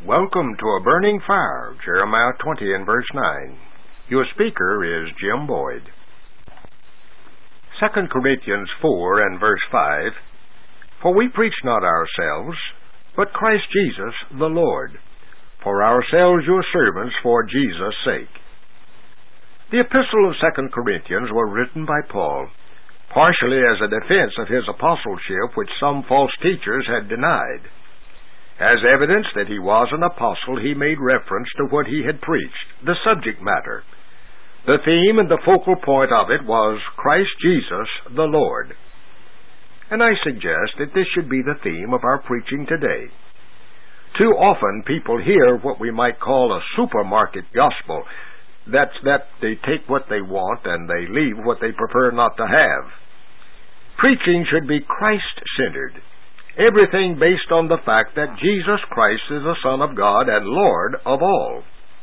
Welcome to A Burning Fire, Jeremiah 20 and verse 9. Your speaker is Jim Boyd. 2 Corinthians 4 and verse 5, For we preach not ourselves, but Christ Jesus the Lord, for ourselves your servants for Jesus' sake. The epistle of 2 Corinthians were written by Paul, partially as a defense of his apostleship which some false teachers had denied. As evidence that he was an apostle, he made reference to what he had preached, the subject matter. The theme and the focal point of it was Christ Jesus the Lord. And I suggest that this should be the theme of our preaching today. Too often people hear what we might call a supermarket gospel. That's that they take what they want and they leave what they prefer not to have. Preaching should be Christ-centered. Everything based on the fact that Jesus Christ is the Son of God and Lord of all.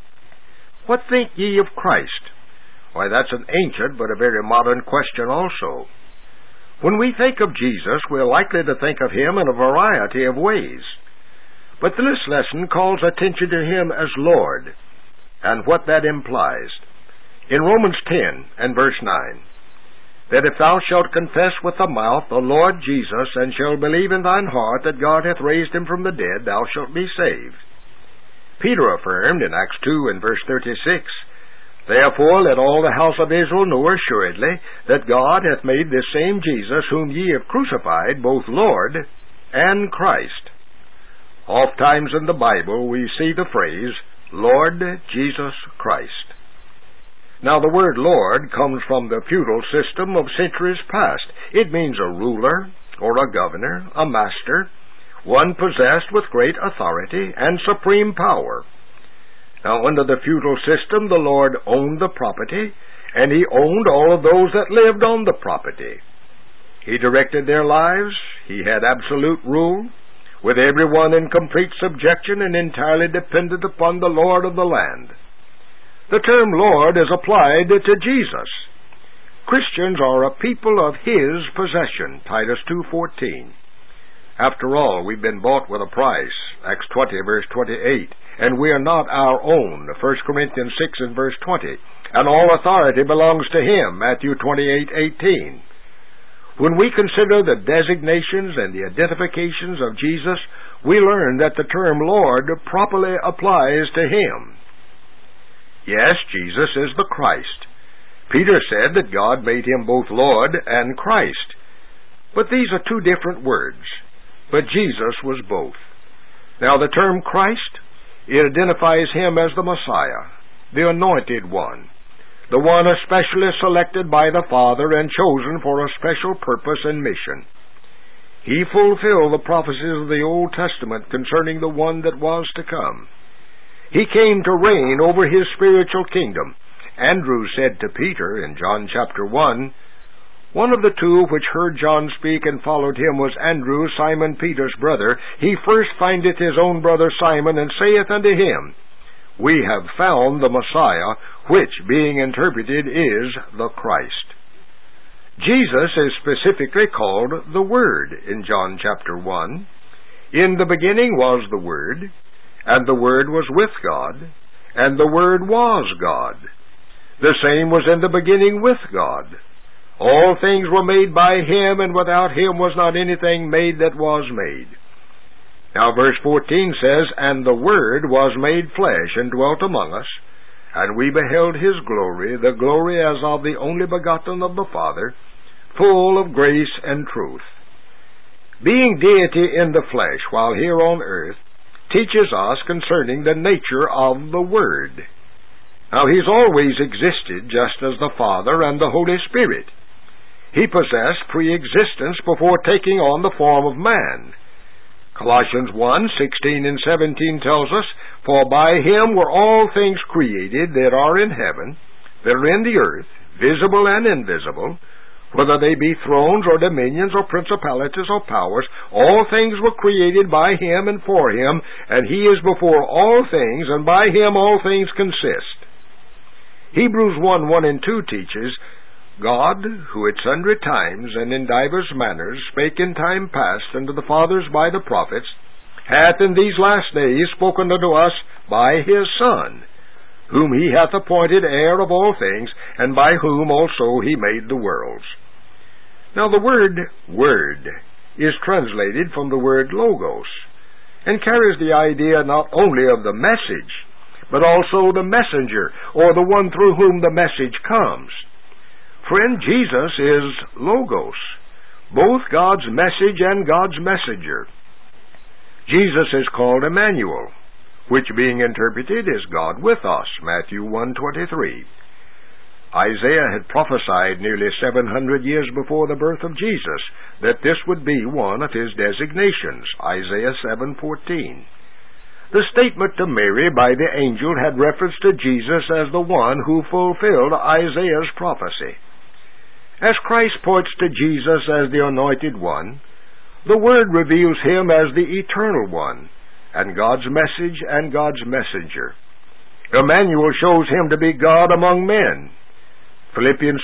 What think ye of Christ? Why, that's an ancient but a very modern question also. When we think of Jesus, we're likely to think of him in a variety of ways. But this lesson calls attention to him as Lord, and what that implies. In Romans 10 and verse 9, that if thou shalt confess with the mouth the Lord Jesus, and shalt believe in thine heart that God hath raised him from the dead, thou shalt be saved. Peter affirmed in Acts 2 and verse 36, Therefore let all the house of Israel know assuredly that God hath made this same Jesus, whom ye have crucified, both Lord and Christ. Oft times in the Bible we see the phrase, Lord Jesus Christ. Now the word Lord comes from the feudal system of centuries past. It means a ruler, or a governor, a master, one possessed with great authority and supreme power. Now under the feudal system the Lord owned the property, and he owned all of those that lived on the property. He directed their lives, he had absolute rule, with everyone in complete subjection and entirely dependent upon the Lord of the land. The term Lord is applied to Jesus. Christians are a people of his possession, Titus 2:14. After all, we've been bought with a price, Acts 20 verse 28, and we are not our own, 1 Corinthians 6 and verse 20, and all authority belongs to him, Matthew 28:18. When we consider the designations and the identifications of Jesus, we learn that the term Lord properly applies to him. Yes, Jesus is the Christ. Peter said that God made him both Lord and Christ. But these are two different words. But Jesus was both. Now the term Christ, it identifies him as the Messiah, the Anointed One, the one especially selected by the Father and chosen for a special purpose and mission. He fulfilled the prophecies of the Old Testament concerning the one that was to come. He came to reign over his spiritual kingdom. Andrew said to Peter in John chapter 1, One of the two which heard John speak and followed him was Andrew, Simon Peter's brother. He first findeth his own brother Simon, and saith unto him, We have found the Messiah, which, being interpreted, is the Christ. Jesus is specifically called the Word in John chapter 1. In the beginning was the Word, and the Word was with God, and the Word was God. The same was in the beginning with God. All things were made by him, and without him was not anything made that was made. Now verse 14 says, And the Word was made flesh, and dwelt among us, and we beheld his glory, the glory as of the only begotten of the Father, full of grace and truth. Being deity in the flesh while here on earth, teaches us concerning the nature of the Word. Now, he's always existed just as the Father and the Holy Spirit. He possessed pre-existence before taking on the form of man. Colossians 1:16 and 17 tells us, For by him were all things created that are in heaven, that are in the earth, visible and invisible, whether they be thrones or dominions or principalities or powers, all things were created by him and for him, and he is before all things, and by him all things consist. Hebrews 1:1 and 2 teaches, God, who at sundry times and in divers manners spake in time past unto the fathers by the prophets, hath in these last days spoken unto us by his Son, whom he hath appointed heir of all things, and by whom also he made the worlds. Now the word is translated from the word logos, and carries the idea not only of the message, but also the messenger, or the one through whom the message comes. Friend, Jesus is logos, both God's message and God's messenger. Jesus is called Emmanuel, which being interpreted is God with us, Matthew 1:23. Isaiah had prophesied nearly 700 years before the birth of Jesus that this would be one of his designations, Isaiah 7:14. The statement to Mary by the angel had reference to Jesus as the one who fulfilled Isaiah's prophecy. As Christ points to Jesus as the Anointed One, the Word reveals him as the Eternal One, and God's message and God's messenger. Emmanuel shows him to be God among men. Philippians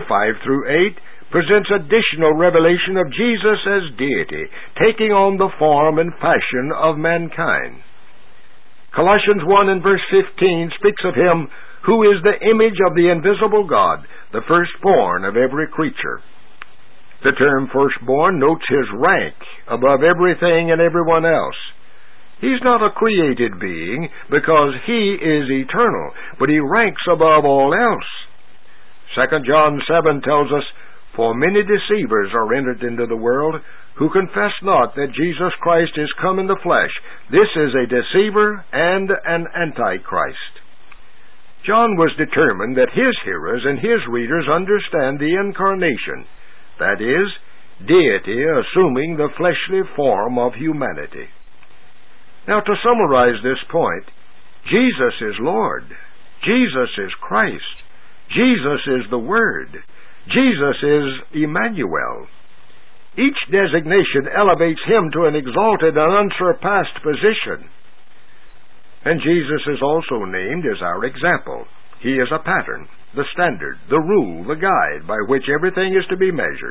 2:5-8 presents additional revelation of Jesus as deity, taking on the form and fashion of mankind. Colossians 1 and verse 15 speaks of him who is the image of the invisible God, the firstborn of every creature. The term firstborn notes his rank above everything and everyone else. He's not a created being because he is eternal, but he ranks above all else. 2 John 7 tells us, "For many deceivers are entered into the world, who confess not that Jesus Christ is come in the flesh. This is a deceiver and an antichrist." John was determined that his hearers and his readers understand the incarnation, that is, deity assuming the fleshly form of humanity. Now, to summarize this point, Jesus is Lord. Jesus is Christ. Jesus is the Word. Jesus is Emmanuel. Each designation elevates him to an exalted and unsurpassed position. And Jesus is also named as our example. He is a pattern, the standard, the rule, the guide by which everything is to be measured.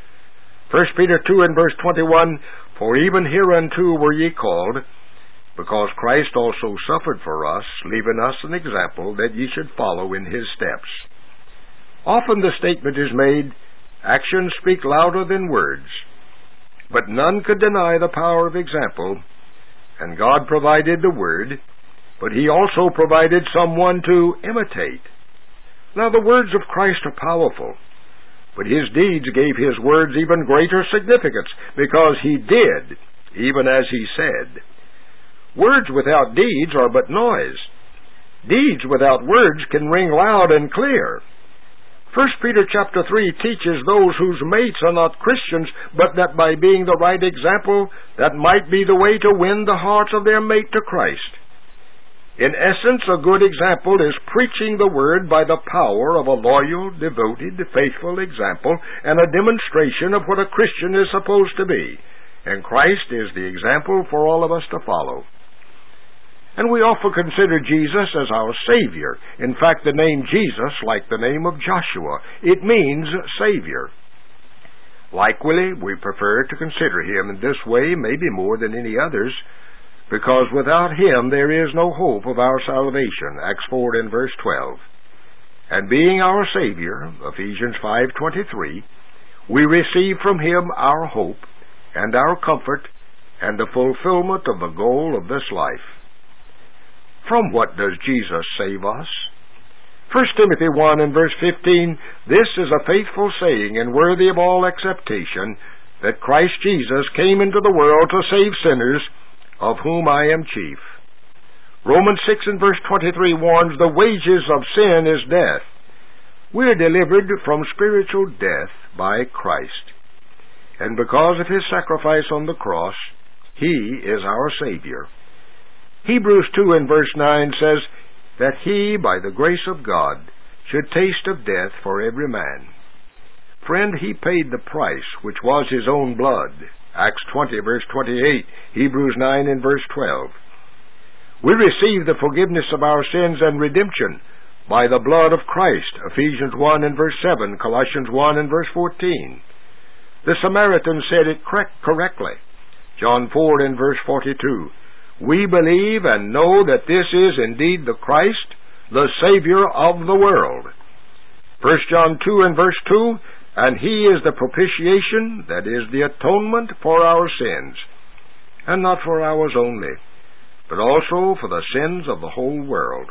1 Peter 2 and verse 21, "For even hereunto were ye called, because Christ also suffered for us, leaving us an example that ye should follow in his steps." Often the statement is made, actions speak louder than words. But none could deny the power of example, and God provided the Word, but he also provided someone to imitate. Now the words of Christ are powerful, but his deeds gave his words even greater significance, because he did, even as he said. Words without deeds are but noise. Deeds without words can ring loud and clear. 1 Peter chapter 3 teaches those whose mates are not Christians, but that by being the right example, that might be the way to win the hearts of their mate to Christ. In essence, a good example is preaching the Word by the power of a loyal, devoted, faithful example, and a demonstration of what a Christian is supposed to be. And Christ is the example for all of us to follow. And we often consider Jesus as our Savior. In fact, the name Jesus, like the name of Joshua, it means Savior. Likely, we prefer to consider him in this way, maybe more than any others, because without him there is no hope of our salvation, Acts 4 and verse 12. And being our Savior, Ephesians 5:23, we receive from him our hope and our comfort and the fulfillment of the goal of this life. From what does Jesus save us? 1 Timothy 1 and verse 15, "This is a faithful saying and worthy of all acceptation, that Christ Jesus came into the world to save sinners, of whom I am chief." Romans 6 and verse 23 warns, "The wages of sin is death." We are delivered from spiritual death by Christ. And because of his sacrifice on the cross, he is our Savior. Hebrews 2 and verse 9 says that he, by the grace of God, should taste of death for every man. Friend, he paid the price, which was his own blood. Acts 20 verse 28, Hebrews 9 and verse 12. We receive the forgiveness of our sins and redemption by the blood of Christ. Ephesians 1 and verse 7, Colossians 1 and verse 14. The Samaritan said it correctly. John 4 and verse 42. We believe and know that this is indeed the Christ, the Savior of the world. 1 John 2 and verse 2, and He is the propitiation, that is the atonement for our sins, and not for ours only, but also for the sins of the whole world.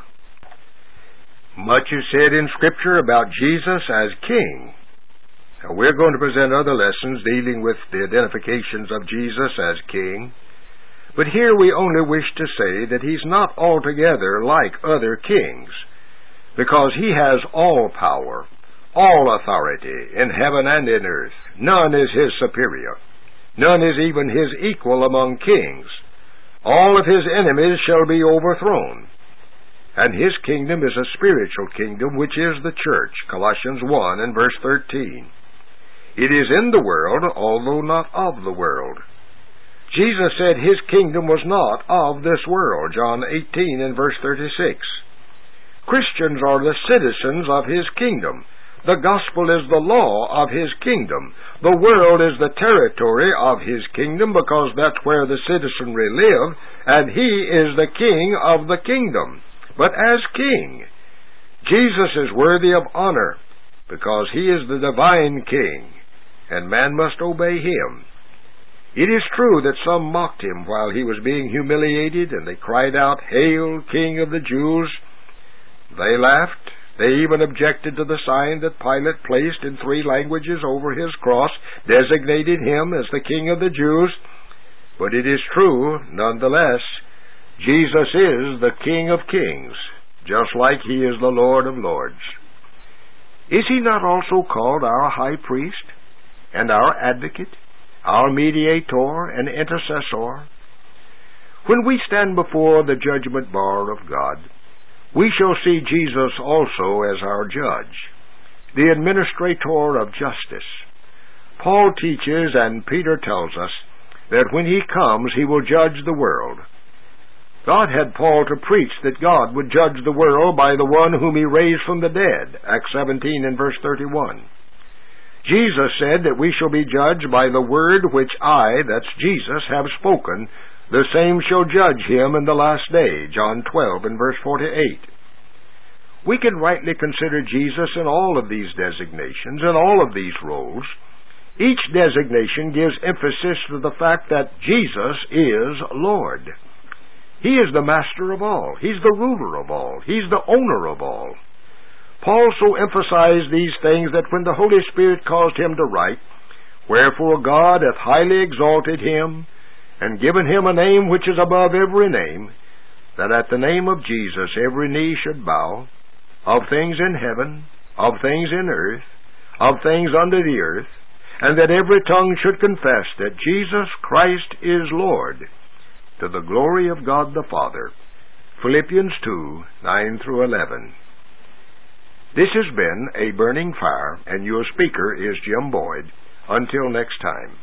Much is said in Scripture about Jesus as King. Now, we're going to present other lessons dealing with the identifications of Jesus as King, but here we only wish to say that He's not altogether like other kings, because He has all power, all authority in heaven and in earth. None is His superior. None is even His equal among kings. All of His enemies shall be overthrown. And His kingdom is a spiritual kingdom, which is the church, Colossians 1 and verse 13. It is in the world, although not of the world. Jesus said His kingdom was not of this world, John 18 and verse 36. Christians are the citizens of His kingdom. The gospel is the law of His kingdom. The world is the territory of His kingdom, because that's where the citizenry live, and He is the king of the kingdom. But as king, Jesus is worthy of honor, because He is the divine king, and man must obey Him. It is true that some mocked Him while He was being humiliated, and they cried out, "Hail, King of the Jews!" They laughed. They even objected to the sign that Pilate placed in 3 languages over His cross, designated Him as the King of the Jews. But it is true, nonetheless, Jesus is the King of kings, just like He is the Lord of lords. Is He not also called our high priest, and our advocate, our mediator and intercessor? When we stand before the judgment bar of God, we shall see Jesus also as our judge, the administrator of justice. Paul teaches, and Peter tells us, that when He comes, He will judge the world. God had Paul to preach that God would judge the world by the one whom He raised from the dead, Acts 17 and verse 31. Jesus said that we shall be judged by the word which I, that's Jesus, have spoken. The same shall judge him in the last day, John 12 and verse 48. We can rightly consider Jesus in all of these designations, in all of these roles. Each designation gives emphasis to the fact that Jesus is Lord. He is the master of all. He's the ruler of all. He's the owner of all. Paul so emphasized these things that when the Holy Spirit caused him to write, "Wherefore God hath highly exalted Him, and given Him a name which is above every name, that at the name of Jesus every knee should bow, of things in heaven, of things in earth, of things under the earth, and that every tongue should confess that Jesus Christ is Lord, to the glory of God the Father." Philippians 2, 9 through 11. This has been A Burning Fire, and your speaker is Jim Boyd. Until next time.